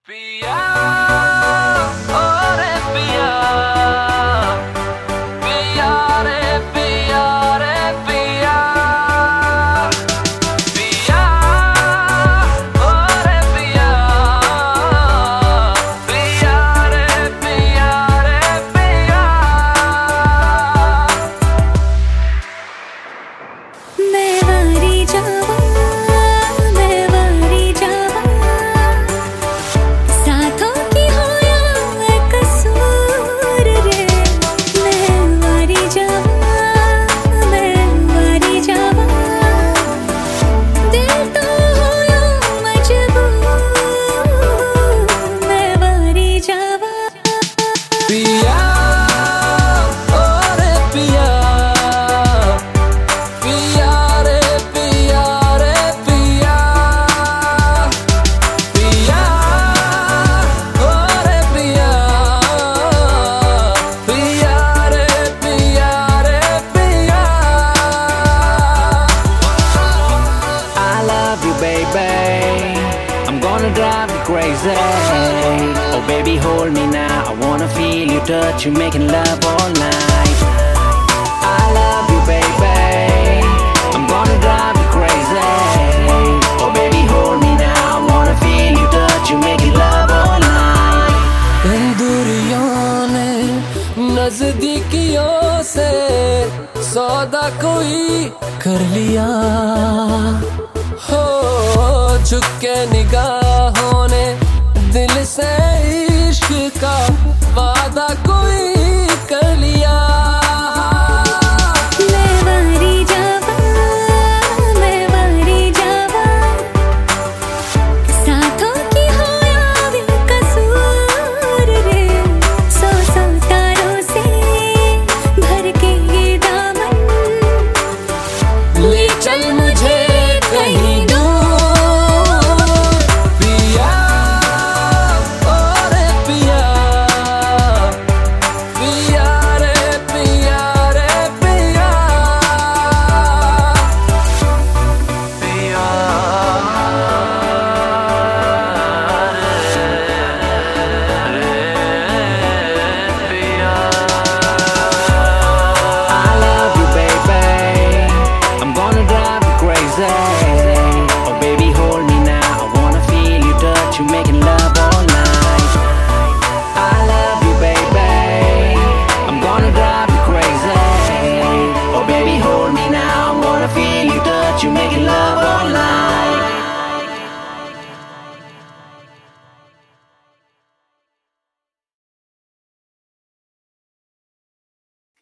पिया ओ रे पिया, पिया रे पिया रे पिया, पिया ओ रे पिया, पिया रे पिया रे पिया। मैं वारी जावा, मैं वारी जावा, साथों की होया कसूर रे। मैं वारी जावा, मैं वारी जावा, दिल तो होया मजबूर। मैं वारी जावा पिया ओ रे पिया, पिया रे पिया रे पिया, पिया ओ रे पिया, पिया रे पिया रे पिया। I love you baby, I'm gonna drive you crazy. Oh baby hold me now, I wanna feel you touch you, making love all night. I love you baby, I'm gonna drive you crazy. Oh baby hold me now, I wanna feel you touch you, making love all night. इन दूरियों ने नजदीकियों से सौदा कोई कर लिया, हो झुक के निगाहों ने